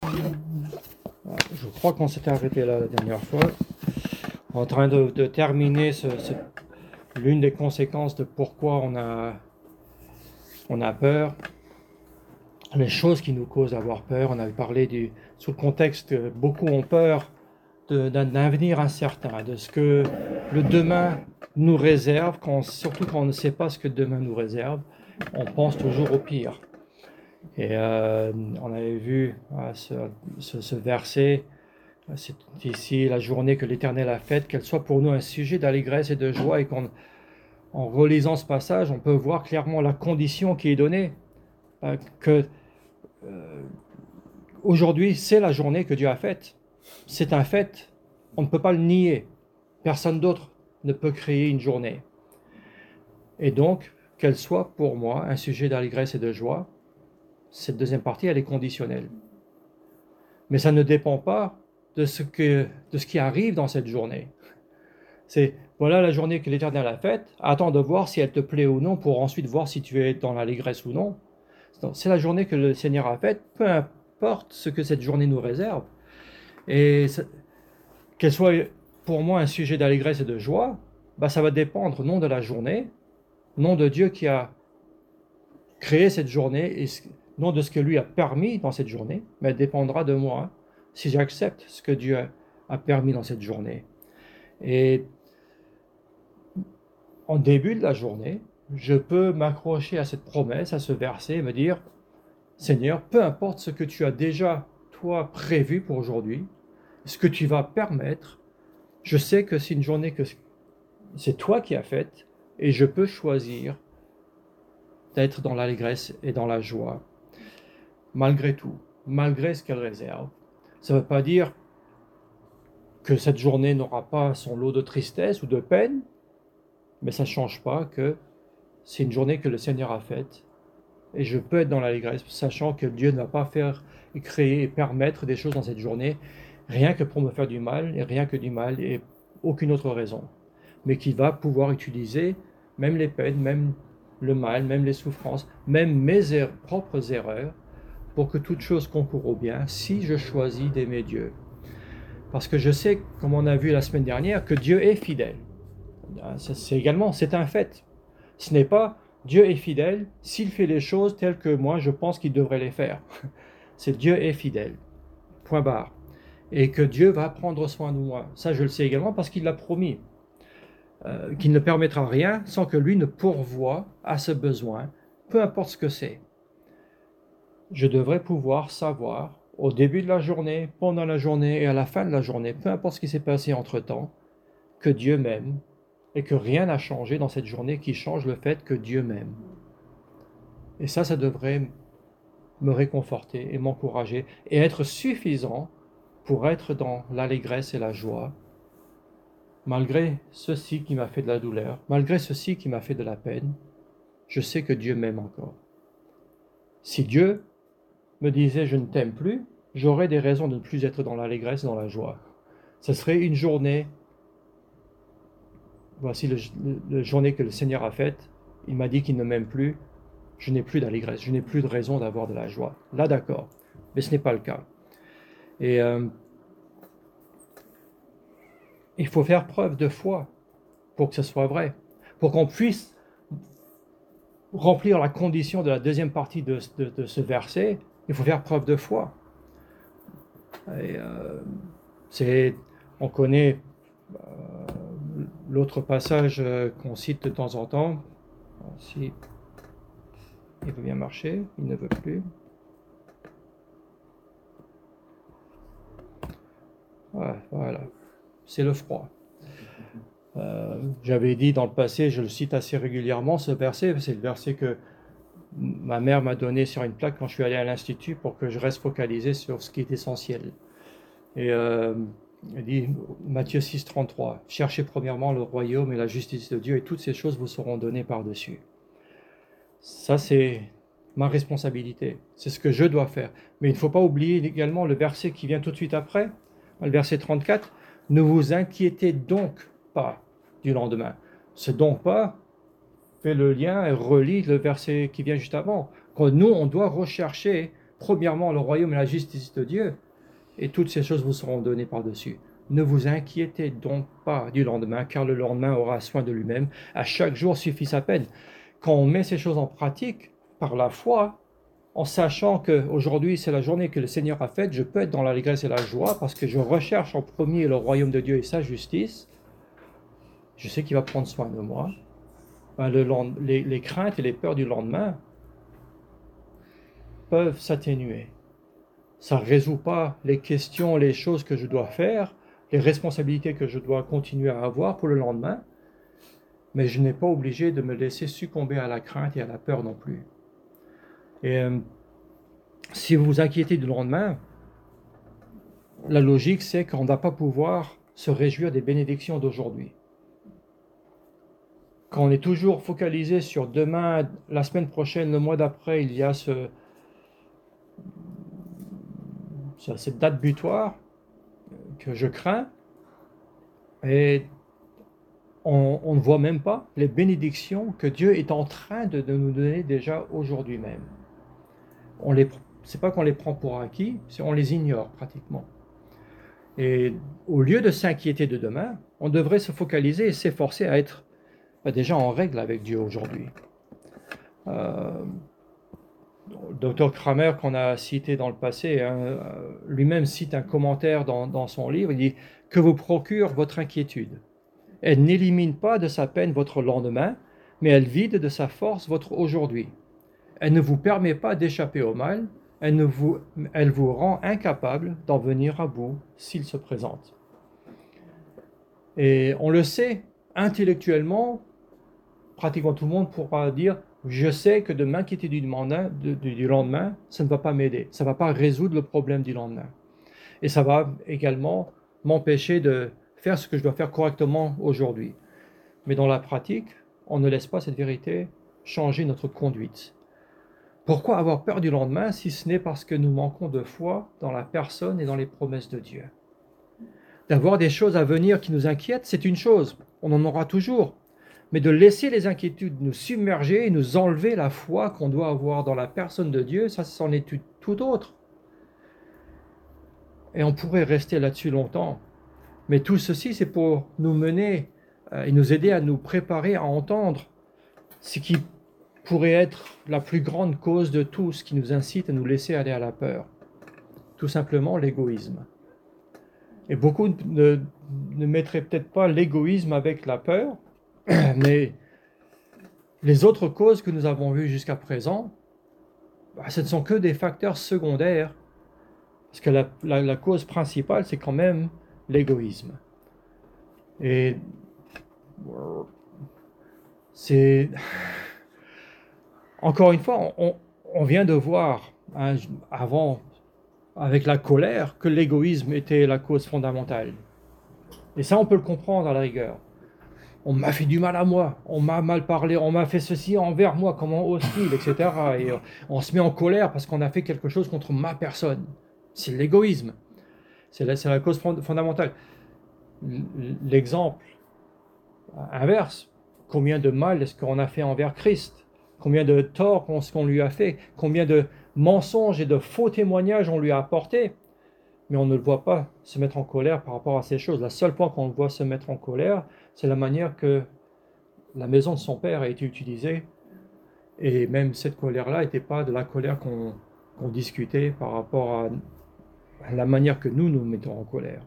Je crois qu'on s'était arrêté là la dernière fois, en train de terminer l'une des conséquences de pourquoi on a peur, les choses qui nous causent d'avoir peur. On avait parlé sous le contexte que beaucoup ont peur d'un avenir incertain, de ce que le demain nous réserve, surtout quand on ne sait pas ce que demain nous réserve, on pense toujours au pire. Et on avait vu ce verset, c'est ici la journée que l'Éternel a faite, qu'elle soit pour nous un sujet d'allégresse et de joie, et en relisant ce passage, on peut voir clairement la condition qui est donnée, que aujourd'hui c'est la journée que Dieu a faite. C'est un fait, on ne peut pas le nier. Personne d'autre ne peut créer une journée. Et donc, qu'elle soit pour moi un sujet d'allégresse et de joie, cette deuxième partie, elle est conditionnelle. Mais ça ne dépend pas de ce qui arrive dans cette journée. C'est, voilà la journée que l'Éternel a faite, attends de voir si elle te plaît ou non, pour ensuite voir si tu es dans l'allégresse ou non. C'est la journée que le Seigneur a faite, peu importe ce que cette journée nous réserve. Et qu'elle soit pour moi un sujet d'allégresse et de joie, ça va dépendre non de la journée, non de Dieu qui a créé cette journée, et non de ce que lui a permis dans cette journée, mais elle dépendra de moi si j'accepte ce que Dieu a permis dans cette journée. Et en début de la journée, je peux m'accrocher à cette promesse, à ce verset, et me dire, Seigneur, peu importe ce que tu as déjà, toi, prévu pour aujourd'hui, ce que tu vas permettre, je sais que c'est une journée que c'est toi qui as faite, et je peux choisir d'être dans l'allégresse et dans la joie, malgré tout, malgré ce qu'elle réserve. Ça ne veut pas dire que cette journée n'aura pas son lot de tristesse ou de peine, mais ça ne change pas que c'est une journée que le Seigneur a faite, et je peux être dans l'allégresse, sachant que Dieu ne va pas faire et créer et permettre des choses dans cette journée, rien que pour me faire du mal, et rien que du mal, et aucune autre raison. Mais qu'il va pouvoir utiliser même les peines, même le mal, même les souffrances, même mes propres erreurs, pour que toute chose concourt au bien, si je choisis d'aimer Dieu. Parce que je sais, comme on a vu la semaine dernière, que Dieu est fidèle. C'est un fait. Ce n'est pas Dieu est fidèle s'il fait les choses telles que moi je pense qu'il devrait les faire. C'est Dieu est fidèle. Point barre. Et que Dieu va prendre soin de moi. Ça, je le sais également parce qu'il l'a promis. Qu'il ne permettra rien sans que lui ne pourvoie à ce besoin, peu importe ce que c'est. Je devrais pouvoir savoir, au début de la journée, pendant la journée et à la fin de la journée, peu importe ce qui s'est passé entre-temps, que Dieu m'aime et que rien n'a changé dans cette journée qui change le fait que Dieu m'aime. Et ça devrait me réconforter et m'encourager et être suffisant pour être dans l'allégresse et la joie, malgré ceci qui m'a fait de la douleur, malgré ceci qui m'a fait de la peine. Je sais que Dieu m'aime encore. Si Dieu me disait je ne t'aime plus, j'aurais des raisons de ne plus être dans l'allégresse et dans la joie. Ce serait une journée, voici la journée que le Seigneur a faite, il m'a dit qu'il ne m'aime plus, je n'ai plus d'allégresse, je n'ai plus de raison d'avoir de la joie. Là d'accord, mais ce n'est pas le cas. Et il faut faire preuve de foi pour que ce soit vrai, pour qu'on puisse remplir la condition de la deuxième partie de ce verset. Il faut faire preuve de foi. Et on connaît l'autre passage qu'on cite de temps en temps. Si il veut bien marcher, il ne veut plus. Ouais, voilà, c'est le froid. J'avais dit dans le passé, je le cite assez régulièrement, ce verset, c'est le verset que ma mère m'a donné sur une plaque quand je suis allé à l'institut pour que je reste focalisé sur ce qui est essentiel. Et elle dit, Matthieu 6, 33, « Cherchez premièrement le royaume et la justice de Dieu, et toutes ces choses vous seront données par-dessus. » Ça, c'est ma responsabilité. C'est ce que je dois faire. Mais il ne faut pas oublier également le verset qui vient tout de suite après, le verset 34, « Ne vous inquiétez donc pas du lendemain. » Ce « donc pas » fait le lien et relie le verset qui vient juste avant. Quand nous, on doit rechercher premièrement le royaume et la justice de Dieu, et toutes ces choses vous seront données par-dessus. Ne vous inquiétez donc pas du lendemain, car le lendemain aura soin de lui-même. À chaque jour suffit sa peine. Quand on met ces choses en pratique, par la foi, en sachant qu'aujourd'hui c'est la journée que le Seigneur a faite, je peux être dans l'allégresse et la joie, parce que je recherche en premier le royaume de Dieu et sa justice, je sais qu'il va prendre soin de moi. Les craintes et les peurs du lendemain peuvent s'atténuer. Ça ne résout pas les questions, les choses que je dois faire, les responsabilités que je dois continuer à avoir pour le lendemain, mais je n'ai pas obligé de me laisser succomber à la crainte et à la peur non plus. Et si vous vous inquiétez du lendemain, la logique c'est qu'on ne va pas pouvoir se réjouir des bénédictions d'aujourd'hui. Quand on est toujours focalisé sur demain, la semaine prochaine, le mois d'après, il y a cette date butoir que je crains, et on ne voit même pas les bénédictions que Dieu est en train de nous donner déjà aujourd'hui même. C'est pas qu'on les prend pour acquis, c'est on les ignore pratiquement. Et au lieu de s'inquiéter de demain, on devrait se focaliser et s'efforcer à être déjà en règle avec Dieu aujourd'hui. Dr. Kramer, qu'on a cité dans le passé, lui-même cite un commentaire dans son livre, il dit « Que vous procure votre inquiétude. Elle n'élimine pas de sa peine votre lendemain, mais elle vide de sa force votre aujourd'hui. Elle ne vous permet pas d'échapper au mal, elle vous rend incapable d'en venir à bout s'il se présente. » Et on le sait, intellectuellement, pratiquement tout le monde pourra dire « Je sais que de m'inquiéter du lendemain, ça ne va pas m'aider, ça ne va pas résoudre le problème du lendemain. Et ça va également m'empêcher de faire ce que je dois faire correctement aujourd'hui. » Mais dans la pratique, on ne laisse pas cette vérité changer notre conduite. Pourquoi avoir peur du lendemain si ce n'est parce que nous manquons de foi dans la personne et dans les promesses de Dieu? D'avoir des choses à venir qui nous inquiètent, c'est une chose, on en aura toujours. Mais de laisser les inquiétudes nous submerger et nous enlever la foi qu'on doit avoir dans la personne de Dieu, ça c'en est tout autre. Et on pourrait rester là-dessus longtemps. Mais tout ceci, c'est pour nous mener et nous aider à nous préparer à entendre ce qui pourrait être la plus grande cause de tout ce qui nous incite à nous laisser aller à la peur. Tout simplement l'égoïsme. Et beaucoup ne mettraient peut-être pas l'égoïsme avec la peur, mais les autres causes que nous avons vues jusqu'à présent, ce ne sont que des facteurs secondaires, parce que la cause principale, c'est quand même l'égoïsme. Et c'est... Encore une fois, on vient de voir avant, avec la colère, que l'égoïsme était la cause fondamentale. Et ça, on peut le comprendre à la rigueur. On m'a fait du mal à moi, on m'a mal parlé, on m'a fait ceci envers moi, comment hostile, etc. Et on se met en colère parce qu'on a fait quelque chose contre ma personne. C'est l'égoïsme. C'est la cause fondamentale. L'exemple inverse, combien de mal est-ce qu'on a fait envers Christ? Combien de tort est-ce qu'on lui a fait? Combien de mensonges et de faux témoignages on lui a apportés? Mais on ne le voit pas se mettre en colère par rapport à ces choses. La seule fois qu'on le voit se mettre en colère, c'est la manière que la maison de son père a été utilisée. Et même cette colère-là n'était pas de la colère qu'on discutait par rapport à la manière que nous mettons en colère.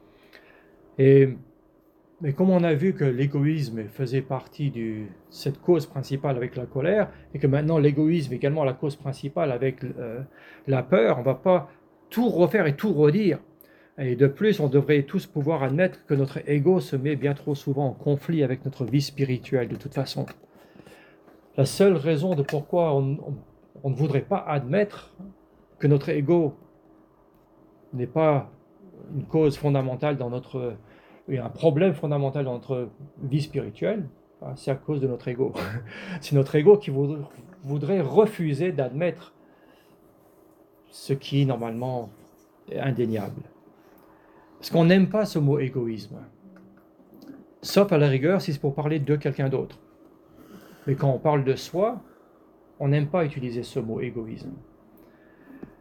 Mais comme on a vu que l'égoïsme faisait partie de cette cause principale avec la colère, et que maintenant l'égoïsme est également la cause principale avec la peur, on ne va pas tout refaire et tout redire. Et de plus, on devrait tous pouvoir admettre que notre ego se met bien trop souvent en conflit avec notre vie spirituelle de toute façon. La seule raison de pourquoi on ne voudrait pas admettre que notre ego n'est pas une cause fondamentale dans notre... un problème fondamental dans notre vie spirituelle, c'est à cause de notre ego. C'est notre ego qui voudrait refuser d'admettre ce qui normalement est indéniable. Parce qu'on n'aime pas ce mot égoïsme. Sauf à la rigueur si c'est pour parler de quelqu'un d'autre. Mais quand on parle de soi, on n'aime pas utiliser ce mot égoïsme.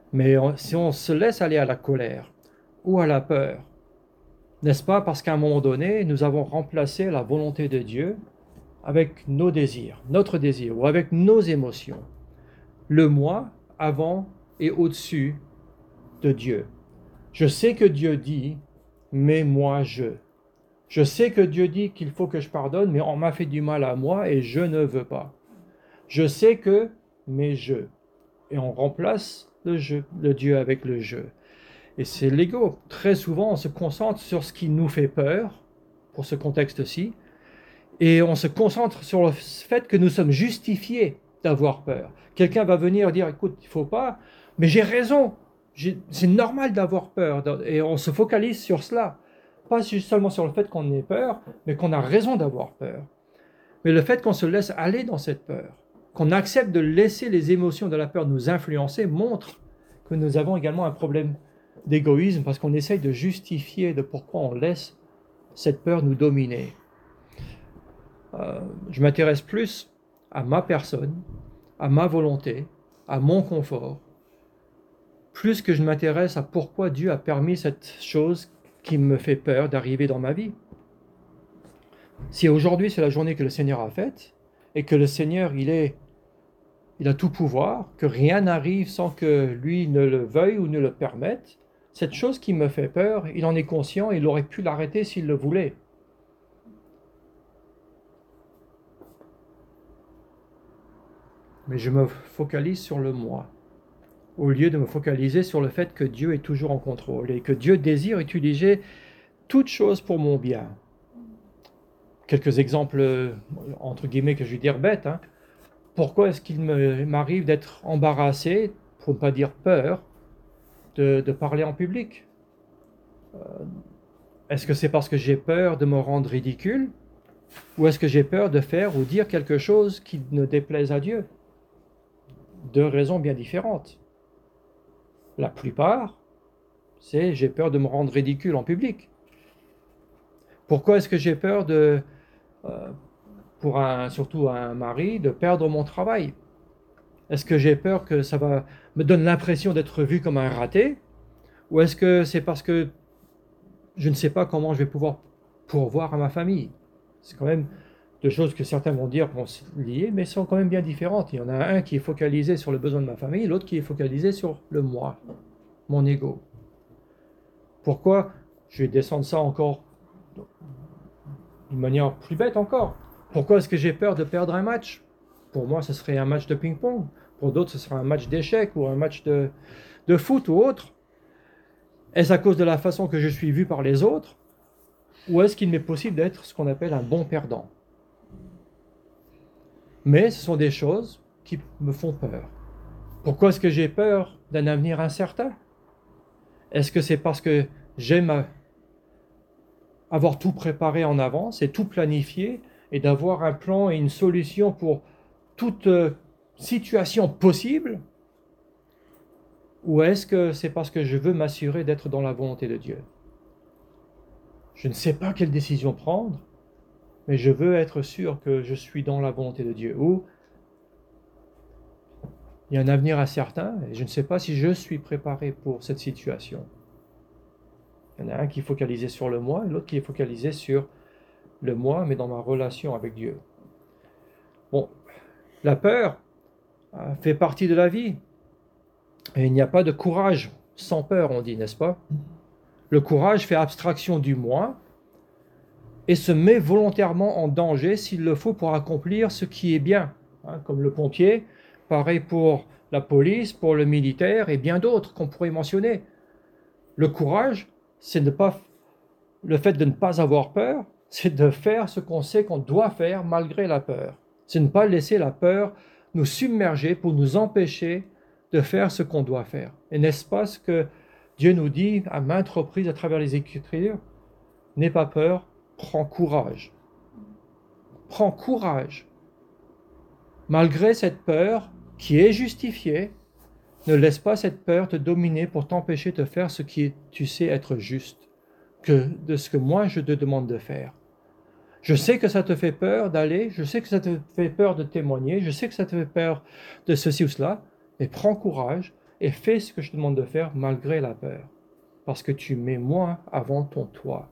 Mais si on se laisse aller à la colère ou à la peur, n'est-ce pas parce qu'à un moment donné, nous avons remplacé la volonté de Dieu avec nos désirs, notre désir, ou avec nos émotions. Le moi avant et au-dessus de Dieu. Je sais que Dieu dit, mais moi je. Je sais que Dieu dit qu'il faut que je pardonne, mais on m'a fait du mal à moi et je ne veux pas. Je sais que, mais je. Et on remplace le je, le Dieu avec le je. Et c'est l'ego. Très souvent, on se concentre sur ce qui nous fait peur, pour ce contexte-ci, et on se concentre sur le fait que nous sommes justifiés d'avoir peur. Quelqu'un va venir dire, écoute, il ne faut pas, mais j'ai raison, c'est normal d'avoir peur, et on se focalise sur cela. Pas seulement sur le fait qu'on ait peur, mais qu'on a raison d'avoir peur. Mais le fait qu'on se laisse aller dans cette peur, qu'on accepte de laisser les émotions de la peur nous influencer, montre que nous avons également un problème d'égoïsme, parce qu'on essaye de justifier de pourquoi on laisse cette peur nous dominer. Je m'intéresse plus à ma personne, à ma volonté, à mon confort, plus que je m'intéresse à pourquoi Dieu a permis cette chose qui me fait peur d'arriver dans ma vie. Si aujourd'hui c'est la journée que le Seigneur a faite, et que le Seigneur il a tout pouvoir, que rien n'arrive sans que lui ne le veuille ou ne le permette, cette chose qui me fait peur, il en est conscient, il aurait pu l'arrêter s'il le voulait. Mais je me focalise sur le moi, au lieu de me focaliser sur le fait que Dieu est toujours en contrôle et que Dieu désire utiliser toutes choses pour mon bien. Quelques exemples, entre guillemets, que je vais dire bêtes. Pourquoi est-ce qu'il m'arrive d'être embarrassé, pour ne pas dire peur, de parler en public? Est-ce que c'est parce que j'ai peur de me rendre ridicule? Ou est-ce que j'ai peur de faire ou dire quelque chose qui ne déplaise à Dieu? Deux raisons bien différentes. La plupart, c'est j'ai peur de me rendre ridicule en public. Pourquoi est-ce que j'ai peur surtout un mari, de perdre mon travail? Est-ce que j'ai peur que ça me donne l'impression d'être vu comme un raté? Ou est-ce que c'est parce que je ne sais pas comment je vais pouvoir pourvoir à ma famille? C'est quand même deux choses que certains vont dire vont se lier, mais sont quand même bien différentes. Il y en a un qui est focalisé sur le besoin de ma famille, l'autre qui est focalisé sur le moi, mon ego. Pourquoi? Je vais descendre ça encore d'une manière plus bête encore. Pourquoi est-ce que j'ai peur de perdre un match? Pour moi, ce serait un match de ping-pong. Pour d'autres, ce sera un match d'échecs ou un match de foot ou autre. Est-ce à cause de la façon que je suis vu par les autres? Ou est-ce qu'il m'est possible d'être ce qu'on appelle un bon perdant? Mais ce sont des choses qui me font peur. Pourquoi est-ce que j'ai peur d'un avenir incertain? Est-ce que c'est parce que j'aime avoir tout préparé en avance et tout planifié et d'avoir un plan et une solution pour toute situation possible? Ou est-ce que c'est parce que je veux m'assurer d'être dans la volonté de Dieu? Je ne sais pas quelle décision prendre, mais je veux être sûr que je suis dans la volonté de Dieu. Ou il y a un avenir incertain et je ne sais pas si je suis préparé pour cette situation. Il y en a un qui est focalisé sur le moi et l'autre qui est focalisé sur le moi, mais dans ma relation avec Dieu. Bon, la peur fait partie de la vie. Et il n'y a pas de courage sans peur, on dit, n'est-ce pas? Le courage fait abstraction du moi et se met volontairement en danger s'il le faut pour accomplir ce qui est bien. Comme le pompier, pareil pour la police, pour le militaire et bien d'autres qu'on pourrait mentionner. Le courage, c'est le fait de ne pas avoir peur, c'est de faire ce qu'on sait qu'on doit faire malgré la peur. C'est ne pas laisser la peur nous submerger pour nous empêcher de faire ce qu'on doit faire. Et n'est-ce pas ce que Dieu nous dit à maintes reprises à travers les Écritures? N'aie pas peur, prends courage. Prends courage. Malgré cette peur qui est justifiée, ne laisse pas cette peur te dominer pour t'empêcher de faire ce qui tu sais être juste, de ce que moi je te demande de faire. Je sais que ça te fait peur d'aller, je sais que ça te fait peur de témoigner, je sais que ça te fait peur de ceci ou cela, mais prends courage et fais ce que je te demande de faire malgré la peur, parce que tu mets moi avant ton toi.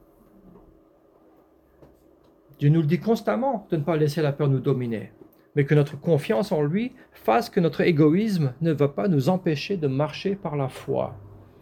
Dieu nous le dit constamment de ne pas laisser la peur nous dominer, mais que notre confiance en lui fasse que notre égoïsme ne va pas nous empêcher de marcher par la foi.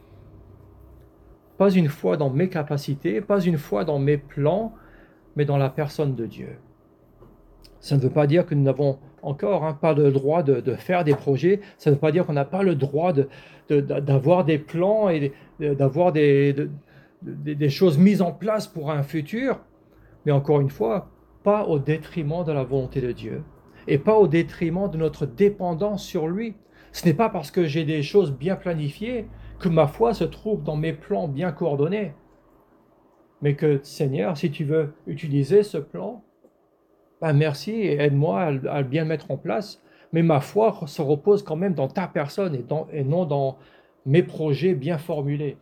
Pas une foi dans mes capacités, pas une foi dans mes plans, mais dans la personne de Dieu. Ça ne veut pas dire que nous n'avons encore pas le droit de faire des projets, ça ne veut pas dire qu'on n'a pas le droit d'avoir des plans et d'avoir des choses mises en place pour un futur, mais encore une fois, pas au détriment de la volonté de Dieu et pas au détriment de notre dépendance sur lui. Ce n'est pas parce que j'ai des choses bien planifiées que ma foi se trouve dans mes plans bien coordonnés, mais que, Seigneur, si tu veux utiliser ce plan, merci et aide-moi à bien le mettre en place, mais ma foi se repose quand même dans ta personne et non dans mes projets bien formulés.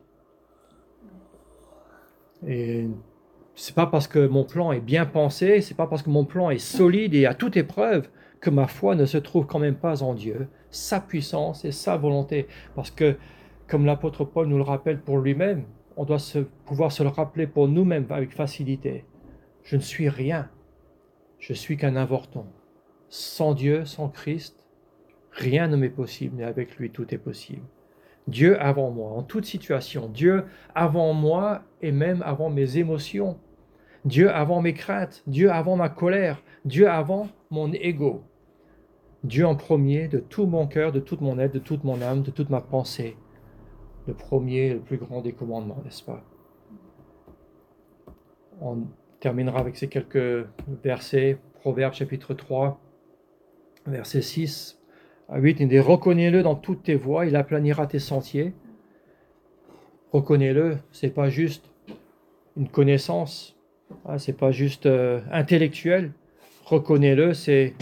Et c'est pas parce que mon plan est bien pensé, c'est pas parce que mon plan est solide et à toute épreuve que ma foi ne se trouve quand même pas en Dieu, sa puissance et sa volonté. Parce que, comme l'apôtre Paul nous le rappelle pour lui-même, on doit pouvoir se le rappeler pour nous-mêmes avec facilité. Je ne suis rien, je suis qu'un avorton. Sans Dieu, sans Christ, rien ne m'est possible, mais avec lui tout est possible. Dieu avant moi, en toute situation. Dieu avant moi et même avant mes émotions. Dieu avant mes craintes. Dieu avant ma colère. Dieu avant mon ego. Dieu en premier de tout mon cœur, de toute mon être, de toute mon âme, de toute ma pensée. Le premier, le plus grand des commandements, n'est-ce pas? On terminera avec ces quelques versets. Proverbes chapitre 3, verset 6 à 8. Il dit, reconnais-le dans toutes tes voies, il aplanira tes sentiers. Reconnais-le, c'est pas juste une connaissance, c'est pas juste intellectuel. Reconnais-le, c'est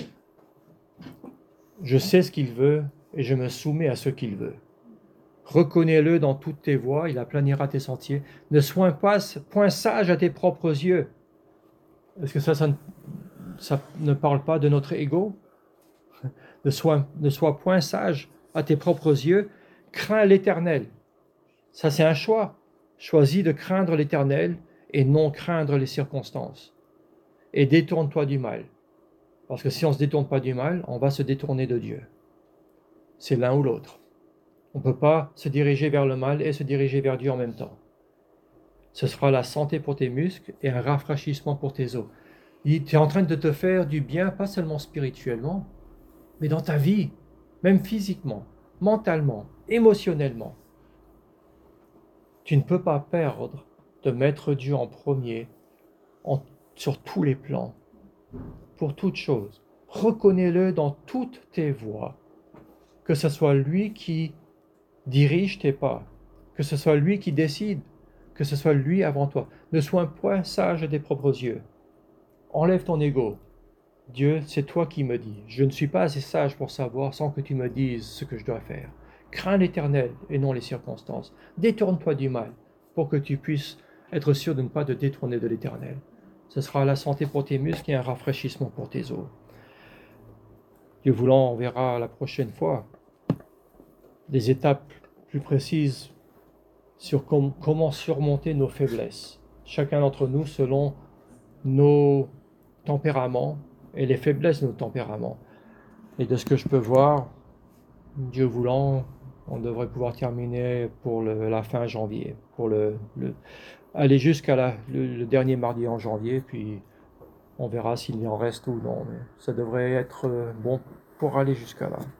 je sais ce qu'il veut et je me soumets à ce qu'il veut. Reconnais-le dans toutes tes voies, il aplanira tes sentiers. Ne sois pas point sage à tes propres yeux. Est-ce que ça ne parle pas de notre ego? Ne sois point sage à tes propres yeux, crains l'Éternel. Ça, c'est un choix. Choisis de craindre l'Éternel et non craindre les circonstances. Et détourne-toi du mal. Parce que si on ne se détourne pas du mal, on va se détourner de Dieu. C'est l'un ou l'autre. On ne peut pas se diriger vers le mal et se diriger vers Dieu en même temps. Ce sera la santé pour tes muscles et un rafraîchissement pour tes os. Tu es en train de te faire du bien, pas seulement spirituellement, mais dans ta vie, même physiquement, mentalement, émotionnellement. Tu ne peux pas perdre de mettre Dieu en premier sur tous les plans, pour toutes choses. Reconnais-le dans toutes tes voies, que ce soit lui qui dirige tes pas, que ce soit lui qui décide, que ce soit lui avant toi. Ne sois point sage des propres yeux. Enlève ton ego. Dieu, c'est toi qui me dis. Je ne suis pas assez sage pour savoir sans que tu me dises ce que je dois faire. Crains l'Éternel et non les circonstances. Détourne-toi du mal pour que tu puisses être sûr de ne pas te détourner de l'Éternel. Ce sera la santé pour tes muscles et un rafraîchissement pour tes os. Dieu voulant, on verra la prochaine fois des étapes plus précises sur comment surmonter nos faiblesses. Chacun d'entre nous selon nos tempéraments et les faiblesses de nos tempéraments. Et de ce que je peux voir, Dieu voulant, on devrait pouvoir terminer pour la fin janvier, pour aller jusqu'à le dernier mardi en janvier, puis on verra s'il y en reste ou non. Mais ça devrait être bon pour aller jusqu'à là.